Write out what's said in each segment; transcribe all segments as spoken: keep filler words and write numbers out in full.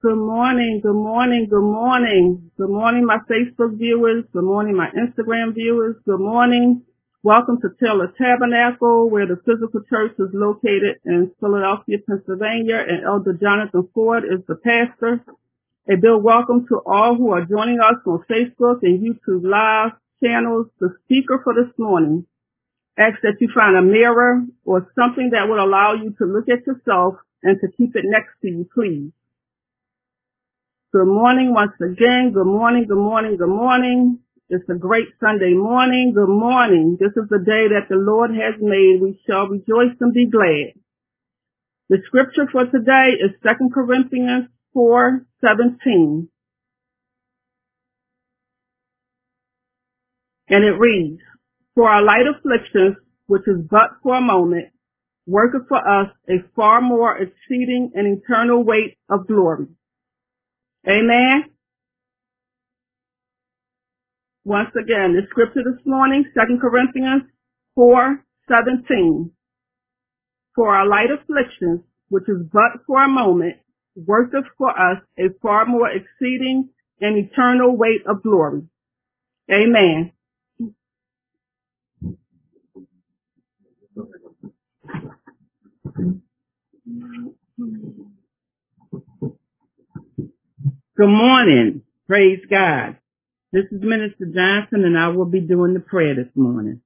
Good morning, good morning, good morning. Good morning, my Facebook viewers. Good morning, my Instagram viewers. Good morning. Welcome to Taylor Tabernacle, where the physical church is located in Philadelphia, Pennsylvania, and Elder Jonathan Ford is the pastor. A big welcome to all who are joining us on Facebook and YouTube Live channels. The speaker for this morning asks that you find a mirror or something that would allow you to look at yourself and to keep it next to you, please. Good morning once again. Good morning, good morning, good morning. It's a great Sunday morning. Good morning. This is the day that the Lord has made. We shall rejoice and be glad. The scripture for today is Second Corinthians four seventeen. And it reads, For our light afflictions, which is but for a moment, worketh for us a far more exceeding and eternal weight of glory. Amen. Once again, the scripture this morning, Second Corinthians four seventeen. For our light afflictions, which is but for a moment, worketh for us a far more exceeding and eternal weight of glory. Amen. Good morning. Praise God. This is Minister Johnson, and I will be doing the prayer this morning.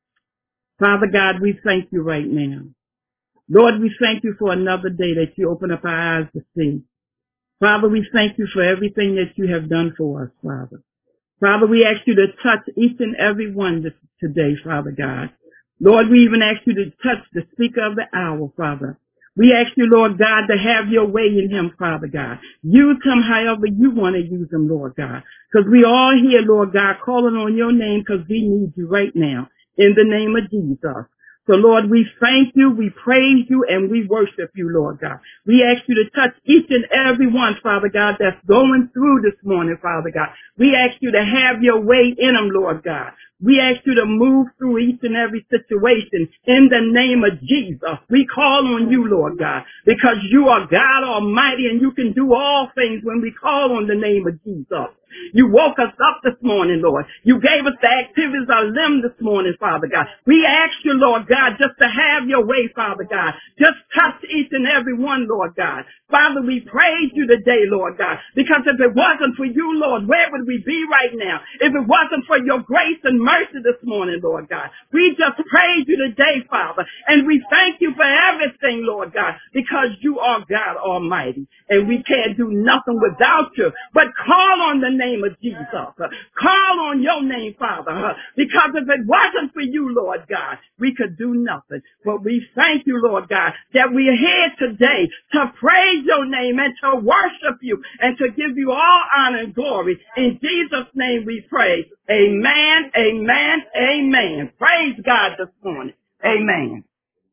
Father God, we thank you right now. Lord, we thank you for another day that you open up our eyes to see. Father, we thank you for everything that you have done for us, Father. Father, we ask you to touch each and every one this, today, Father God. Lord, we even ask you to touch the speaker of the hour, Father. We ask you, Lord God, to have your way in him, Father God. Use him however you want to use him, Lord God. Because we all here, Lord God, calling on your name because we need you right now. In the name of Jesus. So, Lord, we thank you, we praise you, and we worship you, Lord God. We ask you to touch each and every one, Father God, that's going through this morning, Father God. We ask you to have your way in them, Lord God. We ask you to move through each and every situation in the name of Jesus. We call on you, Lord God, because you are God Almighty and you can do all things when we call on the name of Jesus. You woke us up this morning, Lord. You gave us the activities of limb this morning, Father God. We ask you, Lord God, just to have your way, Father God. Just touch each and every one, Lord God. Father, we praise you today, Lord God, because if it wasn't for you, Lord, where would we be right now? If it wasn't for your grace and mercy this morning, Lord God, we just praise you today, Father, and we thank you for everything, Lord God, because you are God Almighty, and we can't do nothing without you, but call on the name of Jesus. Call on your name, Father, because if it wasn't for you, Lord God, we could do nothing. But we thank you, Lord God, that we are here today to praise your name and to worship you and to give you all honor and glory. In Jesus' name we pray. Amen, amen, amen. Praise God this morning. Amen.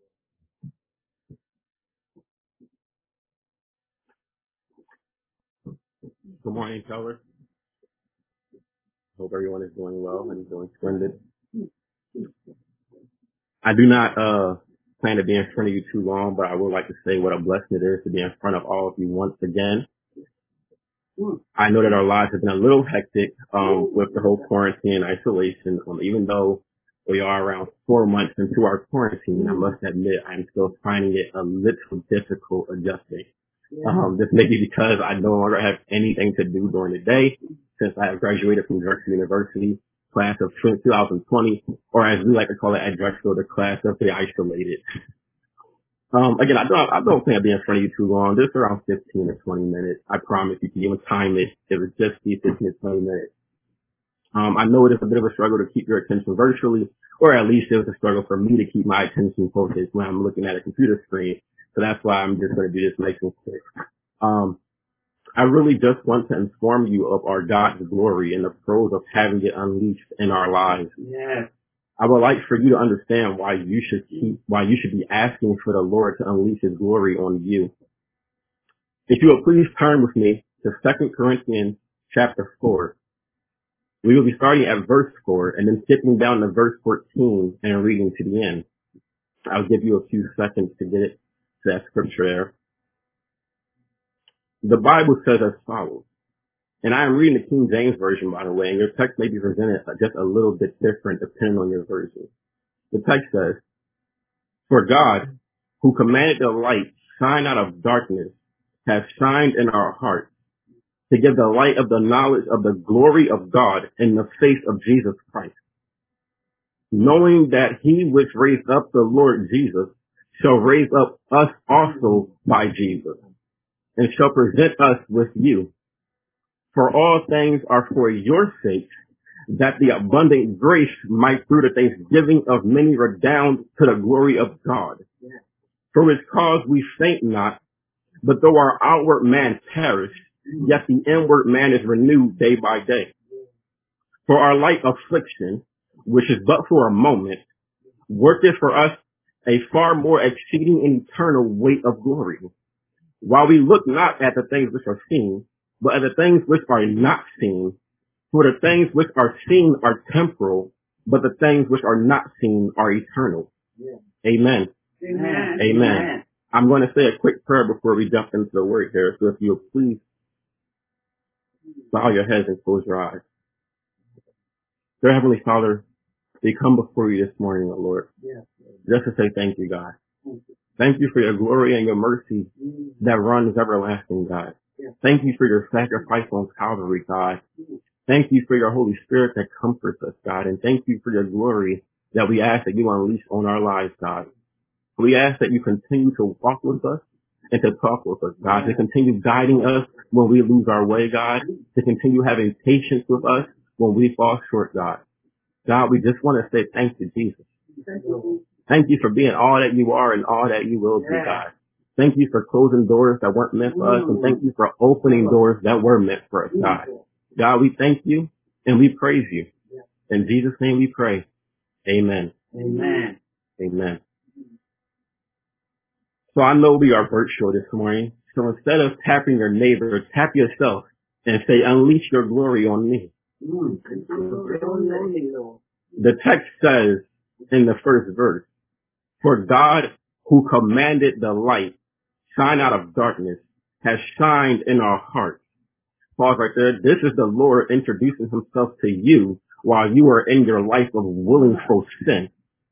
Good morning, Teller. Hope everyone is doing well and doing splendid. I do not uh plan to be in front of you too long, but I would like to say what a blessing it is to be in front of all of you once again. I know that our lives have been a little hectic um with the whole quarantine isolation. Um, even though we are around four months into our quarantine, I must admit I'm still finding it a little difficult adjusting. Um, this may be because I no longer have anything to do during the day since I have graduated from Drexel University, class of two thousand twenty, or as we like to call it at Drexel, the class of the isolated. Um, again, I don't, I don't think I'll be in front of you too long, just around fifteen or twenty minutes. I promise you can even time it if it's just these fifteen to twenty minutes. Um, I know it is a bit of a struggle to keep your attention virtually, or at least it was a struggle for me to keep my attention focused when I'm looking at a computer screen. So that's why I'm just going to do this nice and quick. Um, I really just want to inform you of our God's glory and the pros of having it unleashed in our lives. Yes. I would like for you to understand why you should keep, why you should be asking for the Lord to unleash his glory on you. If you will please turn with me to Second Corinthians chapter four. We will be starting at verse four and then skipping down to verse fourteen and reading to the end. I'll give you a few seconds to get it to that scripture there. The Bible says as follows, and I am reading the King James Version, by the way, and your text may be presented just a little bit different depending on your version. The text says, "For God, who commanded the light shine out of darkness, has shined in our hearts to give the light of the knowledge of the glory of God in the face of Jesus Christ. Knowing that he which raised up the Lord Jesus shall raise up us also by Jesus, and shall present us with you. For all things are for your sake, that the abundant grace might through the thanksgiving of many redound to the glory of God. For which cause we faint not, but though our outward man perish, yet the inward man is renewed day by day. For our light affliction, which is but for a moment, worketh for us a far more exceeding and eternal weight of glory. While we look not at the things which are seen, but at the things which are not seen. For the things which are seen are temporal, but the things which are not seen are eternal." Yeah. Amen. Amen. Amen. Amen. I'm going to say a quick prayer before we jump into the word here. So if you'll please bow your heads and close your eyes. Dear Heavenly Father, we come before you this morning, O Lord, yes, just to say thank you, God. Thank you. Thank you for your glory and your mercy that runs everlasting, God. Yes. Thank you for your sacrifice on Calvary, God. Thank you for your Holy Spirit that comforts us, God. And thank you for your glory that we ask that you unleash on our lives, God. We ask that you continue to walk with us and to talk with us, God, to continue guiding us when we lose our way, God, to continue having patience with us when we fall short, God. God, we just want to say thank you, Jesus. Thank you for being all that you are and all that you will be, God. Thank you for closing doors that weren't meant for us, and thank you for opening doors that were meant for us, God. God, we thank you and we praise you. In Jesus' name we pray. Amen. Amen. Amen. So I know we are virtual this morning. So instead of tapping your neighbor, tap yourself and say, "Unleash your glory on me." The text says in the first verse, "For God who commanded the light shine out of darkness has shined in our hearts." Pause right there. This is the Lord introducing himself to you while you are in your life of willful sin,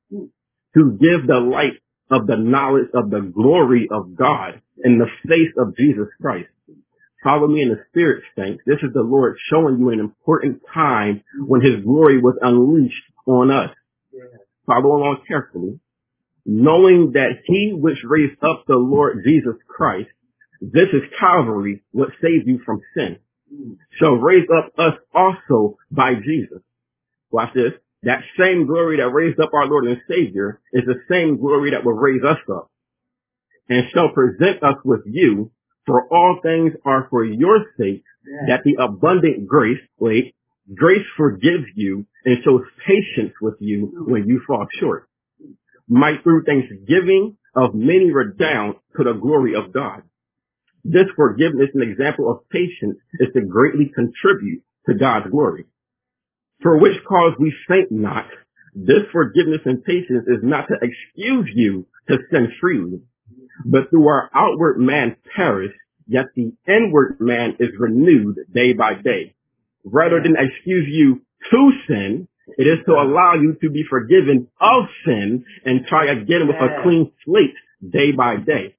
to give the light of the knowledge of the glory of God in the face of Jesus Christ. Follow me in the spirit, saints. This is the Lord showing you an important time when his glory was unleashed on us. Follow along carefully. Knowing that he which raised up the Lord Jesus Christ, this is Calvary, what saved you from sin, shall raise up us also by Jesus. Watch this. That same glory that raised up our Lord and Savior is the same glory that will raise us up and shall present us with you. For all things are for your sake, that the abundant grace, wait, grace forgives you and shows patience with you when you fall short, might through thanksgiving of many redound to the glory of God. This forgiveness and example of patience is to greatly contribute to God's glory. For which cause we faint not. This forgiveness and patience is not to excuse you to sin freely, but through our outward man perish, yet the inward man is renewed day by day. Rather than excuse you to sin, it is to allow you to be forgiven of sin and try again with a clean slate day by day.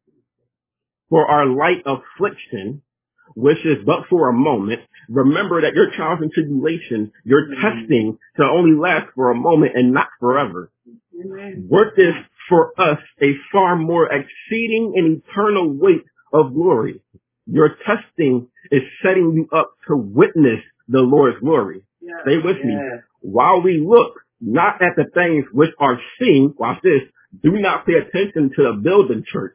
For our light affliction, which is but for a moment, remember that your trials and tribulation, your testing, shall only last for a moment and not forever. Work this for us a far more exceeding and eternal weight of glory. Your testing is setting you up to witness the Lord's glory. Yeah. Stay with yeah. me. While we look not at the things which are seen, watch this, do not pay attention to the building church,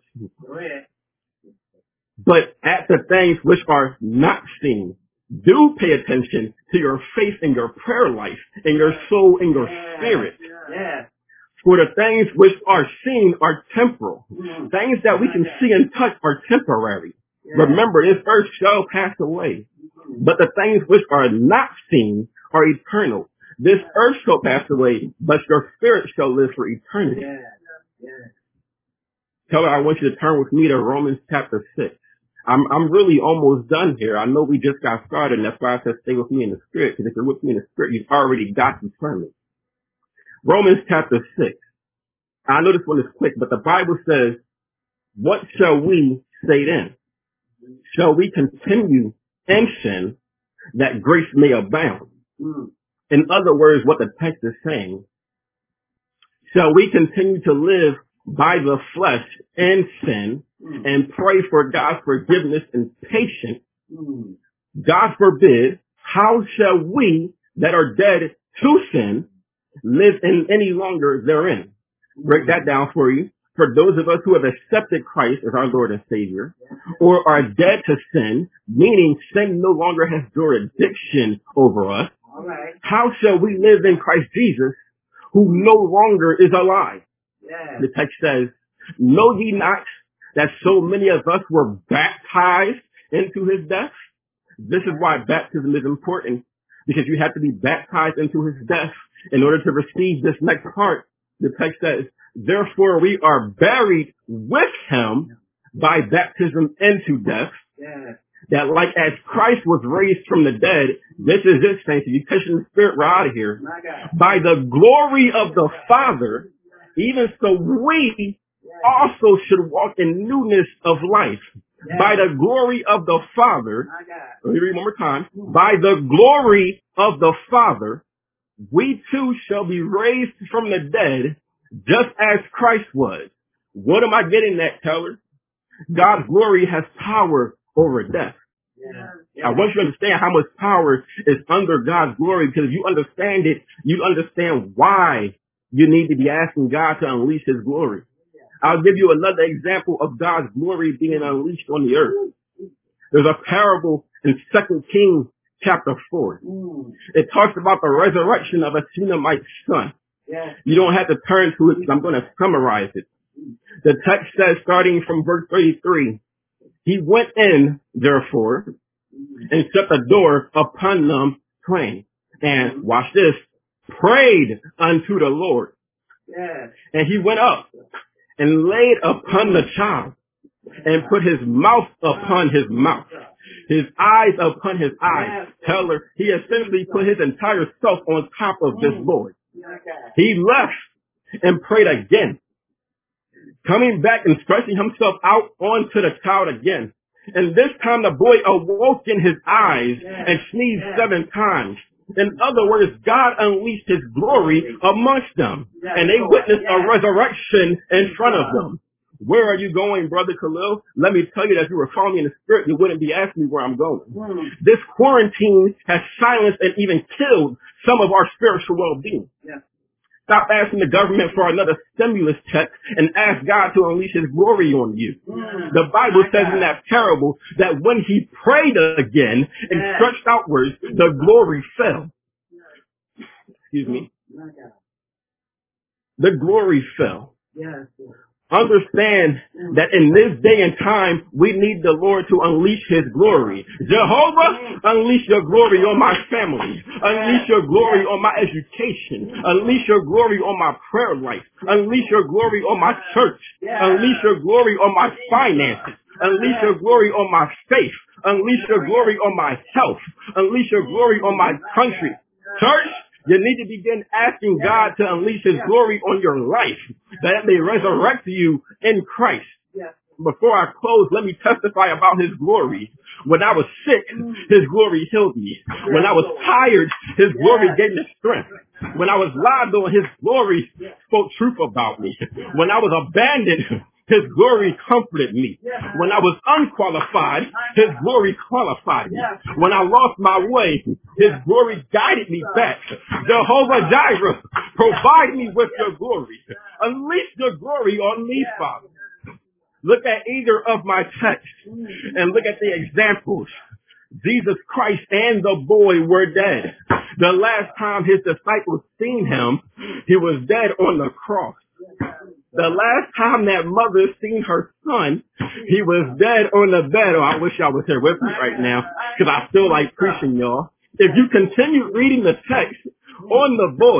but at the things which are not seen. Do pay attention to your faith and your prayer life and your soul and your yeah. spirit. Yeah. For the things which are seen are temporal. Mm-hmm. Things that we can see and touch are temporary. Yeah. Remember, this earth shall pass away, but the things which are not seen are eternal. This earth shall pass away, but your spirit shall live for eternity. Yeah. Yeah. Tell her I want you to turn with me to Romans chapter six. I'm I'm really almost done here. I know we just got started, and that's why I said stay with me in the spirit, because if you're with me in the spirit, you've already got the sermon. Romans chapter six. I know this one is quick, but the Bible says, what shall we say then? Shall we continue in sin that grace may abound? Mm. In other words, what the text is saying, shall we continue to live by the flesh in sin mm. and pray for God's forgiveness and patience? Mm. God forbid, how shall we that are dead to sin live in any longer therein? Mm. Break that down for you. For those of us who have accepted Christ as our Lord and Savior, or are dead to sin, meaning sin no longer has jurisdiction over us, all right. How shall we live in Christ Jesus, who no longer is alive? Yeah. The text says, know ye not that so many of us were baptized into his death? This is why baptism is important, because you have to be baptized into his death in order to receive this next part. The text says, therefore we are buried with him by baptism into death, yeah. That like as Christ was raised from the dead, this is it, saints. If you catching the spirit, we're out of here. By the glory of the Father, even so we also should walk in newness of life. Yeah. By the glory of the Father, let me read one more time. By the glory of the Father, we too shall be raised from the dead, just as Christ was. What am I getting at, Taylor? God's glory has power over death. Yeah. Yeah. I want you to understand how much power is under God's glory, because if you understand it, you understand why you need to be asking God to unleash his glory. Yeah. I'll give you another example of God's glory being unleashed on the earth. There's a parable in Second Kings chapter four. Mm. It talks about the resurrection of a Shunammite son. Yeah. You don't have to turn to it, because I'm going to summarize it. The text says, starting from verse thirty-three, he went in, therefore, and shut the door upon them twain, and, watch this, prayed unto the Lord. Yeah. And he went up and laid upon the child, and put his mouth upon his mouth, his eyes upon his eyes. Tell her, he essentially put his entire self on top of this boy. He left and prayed again, coming back and stretching himself out onto the child again. And this time the boy awoke in his eyes and sneezed seven times. In other words, God unleashed his glory amongst them, and they witnessed a resurrection in front of them. Where are you going, Brother Khalil? Let me tell you that if you were following me in the spirit, you wouldn't be asking me where I'm going. Mm. This quarantine has silenced and even killed some of our spiritual well-being. Yeah. Stop asking the government for another stimulus check and ask God to unleash his glory on you. Mm. The Bible says in that parable that when he prayed again and yeah. stretched outwards, the glory fell. Excuse me. The glory fell. Yes. Understand that in this day and time, we need the Lord to unleash his glory. Jehovah, unleash your glory on my family. Unleash your glory on my education. Unleash your glory on my prayer life. Unleash your glory on my church. Unleash your glory on my finances. Unleash your glory on my faith. Unleash your glory on my health. Unleash your glory on my country. Church, you need to begin asking God to unleash his glory on your life, that it may resurrect you in Christ. Before I close, let me testify about his glory. When I was sick, his glory healed me. When I was tired, his glory gave me strength. When I was lied on, his glory spoke truth about me. When I was abandoned, his glory comforted me. When I was unqualified, his glory qualified me. When I lost my way, his glory guided me back. Jehovah Jireh, provide me with your glory. Unleash your glory on me, Father. Look at either of my texts and look at the examples. Jesus Christ and the boy were dead. The last time his disciples seen him, he was dead on the cross. The last time that mother seen her son, he was dead on the bed. Oh, I wish y'all was here with me right now, because I feel like preaching, y'all. If you continue reading the text on the boy,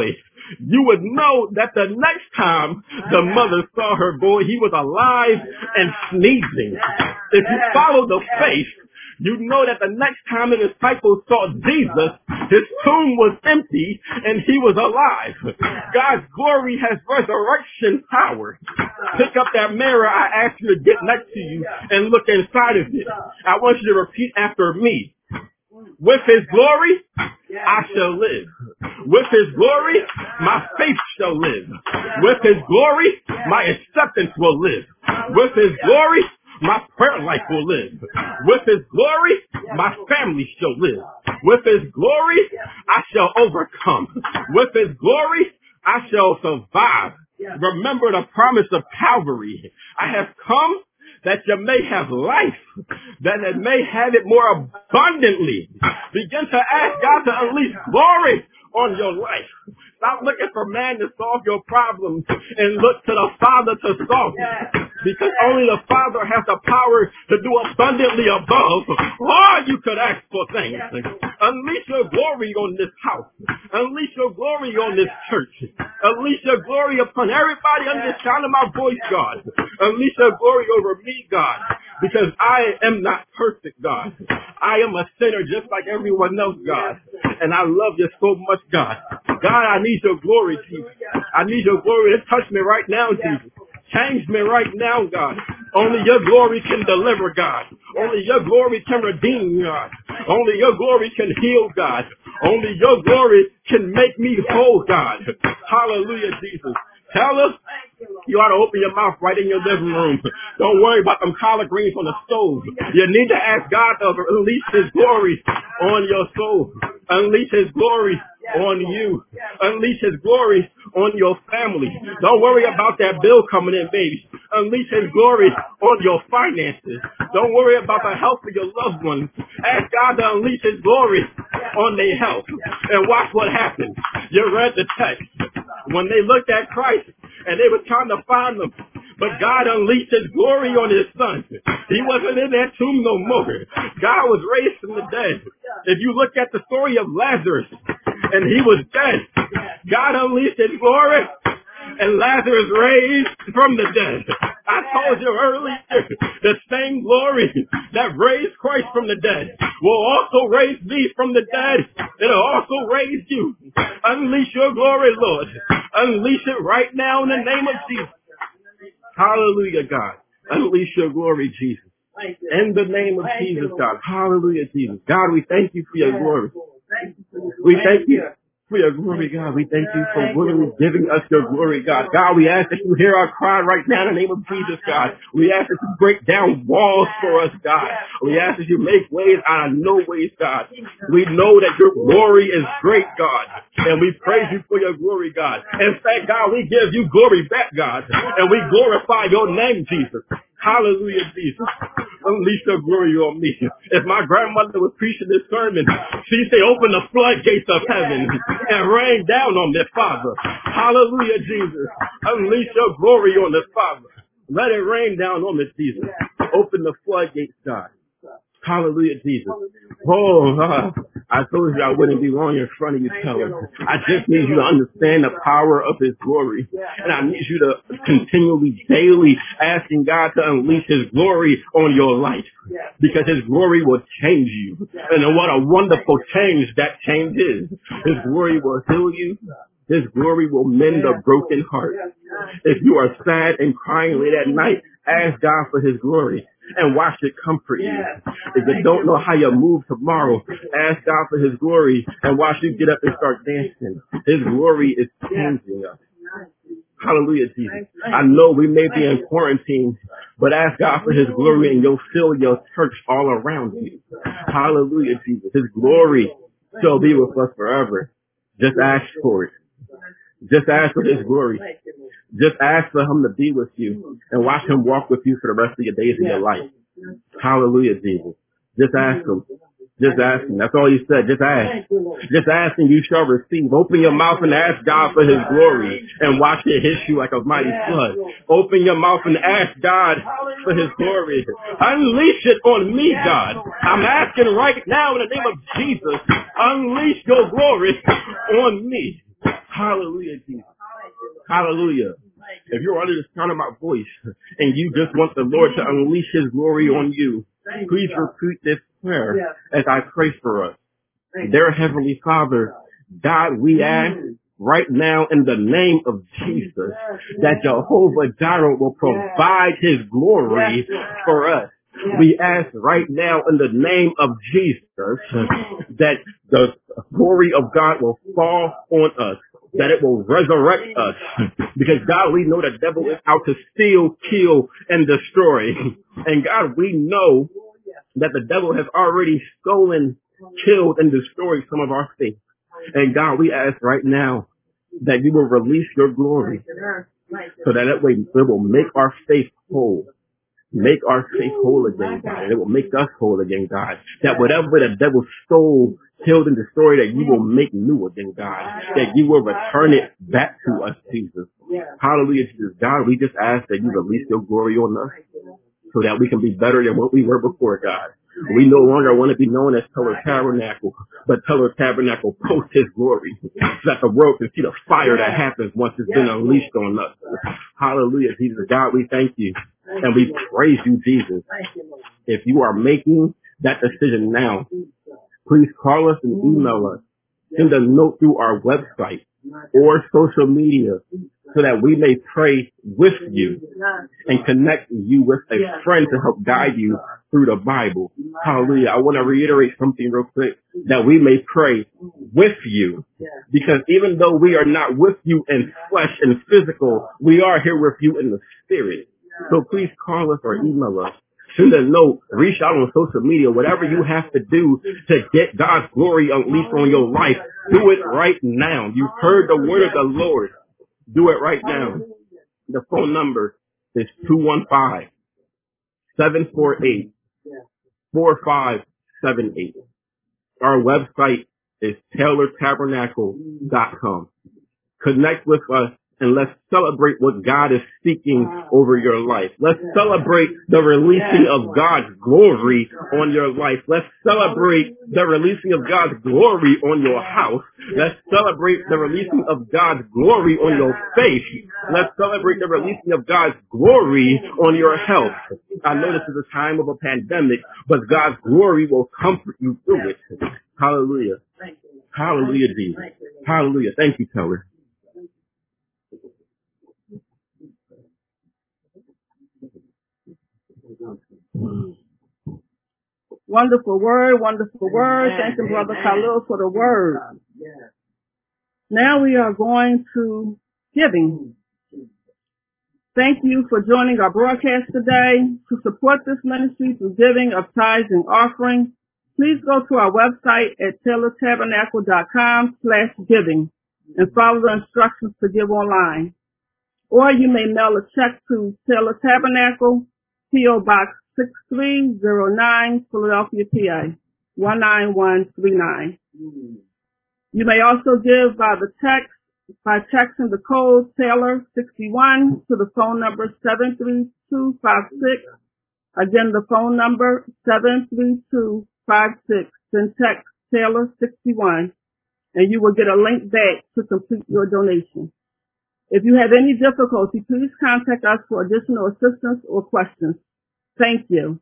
you would know that the next time the mother saw her boy, he was alive and sneezing. If you follow the faith, you know that the next time the disciples saw Jesus, his tomb was empty and he was alive. God's glory has resurrection power. Pick up that mirror I asked you to get next to you and look inside of it. I want you to repeat after me. With his glory, I shall live. With his glory, my faith shall live. With his glory, my acceptance will live. With his glory, my prayer life will live. With his glory, my family shall live. With his glory, I shall overcome. With his glory, I shall survive. Remember the promise of Calvary. I have come that you may have life, that it may have it more abundantly. Begin to ask God to unleash glory on your life. Stop looking for man to solve your problems and look to the Father to solve it. Because only the Father has the power to do abundantly above all you could ask for things. Unleash your glory on this house. Unleash your glory on this church. Unleash your glory upon everybody under the sound of my voice, God. Unleash your glory over me, God. Because I am not perfect, God. I am a sinner just like everyone else, God. And I love you so much, God. God, I need your glory, Jesus. I need your glory to touch me right now, Jesus. Change me right now, God. Only your glory can deliver, God. Only your glory can redeem, God. Only your glory can heal, God. Only your glory can make me whole, God. Hallelujah, Jesus. Tell us you ought to open your mouth right in your living room. Don't worry about them collard greens on the stove. You need to ask God to release his glory on your soul. Unleash his glory on you. Unleash his glory on your family. Don't worry about that bill coming in, baby. Unleash his glory on your finances. Don't worry about the health of your loved ones. Ask God to unleash his glory on their health. And watch what happens. You read the text. When they looked at Christ and they were trying to find him, but God unleashed his glory on his son. He wasn't in that tomb no more. God was raised from the dead. If you look at the story of Lazarus, and he was dead, God unleashed his glory, and Lazarus raised from the dead. I told you earlier, the same glory that raised Christ from the dead will also raise me from the dead. It'll also raise you. Unleash your glory, Lord. Unleash it right now in the name of Jesus. Hallelujah, God. Unleash your glory, Jesus. In the name of Jesus, God. Hallelujah, Jesus. God, we thank you for your glory. We thank you for your glory, God. We thank you for willingly giving us your glory, God. God, we ask that you hear our cry right now in the name of Jesus, God. We ask that you break down walls for us, God. We ask that you make ways out of no ways, God. We know that your glory is great, God. And we praise you for your glory, God. In fact, God, we give you glory back, God. And we glorify your name, Jesus. Hallelujah, Jesus. Unleash your glory on me. If my grandmother was preaching this sermon, she'd say, open the floodgates of heaven and rain down on this, Father. Hallelujah, Jesus. Unleash your glory on this, Father. Let it rain down on this, Jesus. Open the floodgates, God. Hallelujah, Jesus. Oh, uh, I told you I wouldn't be long in front of you, telling. I just need you to understand the power of his glory. And I need you to continually, daily asking God to unleash his glory on your life. Because his glory will change you. And what a wonderful change that change is. His glory will heal you. His glory will mend a broken heart. If you are sad and crying late at night, ask God for his glory and watch it comfort you. If you don't know how you'll move tomorrow, ask God for his glory and watch you get up and start dancing. His glory is changing us. Hallelujah, Jesus. I know we may be in quarantine, but ask God for his glory and you'll fill your church all around you. Hallelujah, Jesus. His glory shall be with us forever. Just ask for it. Just ask for his glory. Just ask for him to be with you and watch him walk with you for the rest of your days of your life. Hallelujah, Jesus. Just ask him. Just ask him. That's all you said. Just ask. Just ask and you shall receive. Open your mouth and ask God for his glory and watch it hit you like a mighty flood. Open your mouth and ask God for his glory. Unleash it on me, God. I'm asking right now in the name of Jesus, unleash your glory on me. Hallelujah, Jesus. Hallelujah. If you're under the sound of my voice and you just want the Lord to unleash his glory on you, please repeat this prayer as I pray for us. Dear Heavenly Father, God, we ask right now in the name of Jesus that Jehovah Jireh will provide his glory for us. We ask right now in the name of Jesus that the glory of God will fall on us, that it will resurrect us. Because God, we know the devil is out to steal, kill, and destroy. And God, we know that the devil has already stolen, killed, and destroyed some of our faith. And God, we ask right now that you will release your glory so that that way it will make our faith whole. Make our faith whole again, God. It will make us whole again, God. That whatever the devil stole, killed, and destroyed, that you will make new again, God. That you will return it back to us, Jesus. Hallelujah, Jesus. God, we just ask that you release your glory on us so that we can be better than what we were before, God. We no longer want to be known as Teller Tabernacle, but Teller Tabernacle post his glory, so that the world can see the fire that happens once it's been unleashed on us. Hallelujah, Jesus. God, we thank you, and we praise you, Jesus. If you are making that decision now, please call us and email us. Send a note through our website or social media so that we may pray with you and connect you with a friend to help guide you through the Bible. Hallelujah. I want to reiterate something real quick, that we may pray with you, because even though we are not with you in flesh and physical, we are here with you in the spirit. So please call us or email us. Send a note, reach out on social media, whatever you have to do to get God's glory unleashed on your life. Do it right now. You've heard the word of the Lord. Do it right now. The phone number is two one five, seven four eight, four five seven eight. Our website is taylor tabernacle dot com. Connect with us and let's celebrate what God is speaking over your life. Let's celebrate the releasing of God's glory on your life. Let's celebrate the releasing of God's glory on your house. Let's celebrate the releasing of God's glory on your faith. Let's celebrate the releasing of God's glory on your health. I know this is a time of a pandemic, but God's glory will comfort you through it. Hallelujah. Hallelujah, Jesus. Hallelujah. Thank you, Teller. Wonderful word, wonderful word. Thank you, Brother Khalil, for the word. Now we are going to giving. Thank you for joining our broadcast today. To support this ministry through giving of tithes and offerings, please go to our website at taylor tabernacle dot com slash giving and follow the instructions to give online. Or you may mail a check to Taylor Tabernacle, P O Box six three zero nine, Philadelphia, P A, one nine one three nine. You may also give by the text, by texting the code Taylor sixty-one to the phone number seven three two five six. Again, the phone number seven three two five six. Then text Taylor sixty-one, and you will get a link back to complete your donation. If you have any difficulty, please contact us for additional assistance or questions. Thank you.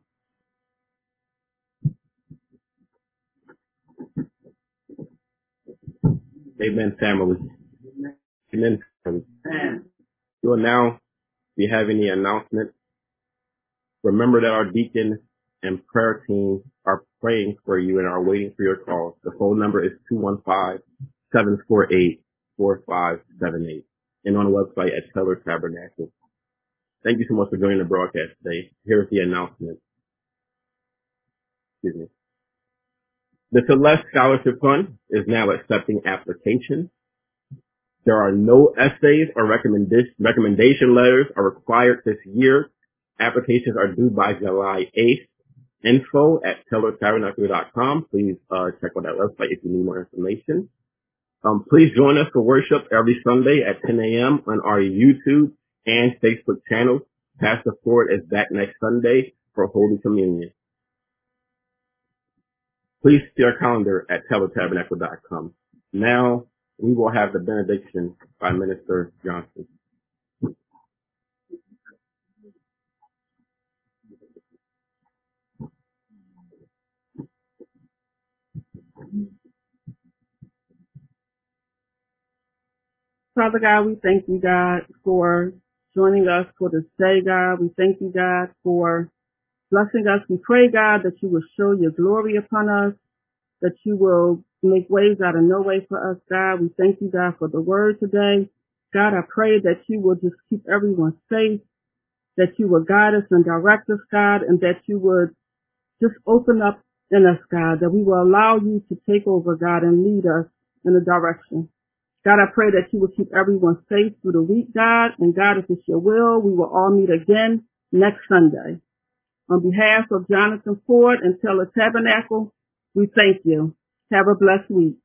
Amen, family. Amen. Amen. You will now be having the announcement. Remember that our deacon and prayer team are praying for you and are waiting for your call. The phone number is two one five, seven four eight, four five seven eight and on the website at Teller Tabernacle. Thank you so much for joining the broadcast today. Here's the announcement. Excuse me. The Celeste Scholarship Fund is now accepting applications. There are no essays or recommendation, recommendation letters are required this year. Applications are due by July eighth. Info at taylor tabernacle dot com. Please uh, check out that website if you need more information. Um, please join us for worship every Sunday at ten a.m. on our YouTube and Facebook channels. Pastor Ford is back next Sunday for Holy Communion. Please see our calendar at taylor tabernacle dot com. Now, we will have the benediction by Minister Johnson. Father God, we thank you, God, for joining us for this day, God. We thank you, God, for blessing us. We pray, God, that you will show your glory upon us, that you will make ways out of no way for us, God. We thank you, God, for the word today. God, I pray that you will just keep everyone safe, that you will guide us and direct us, God, and that you would just open up in us, God, that we will allow you to take over, God, and lead us in a direction. God, I pray that you will keep everyone safe through the week, God, and God, if it's your will, we will all meet again next Sunday. On behalf of Jonathan Ford and Taylor Tabernacle, we thank you. Have a blessed week.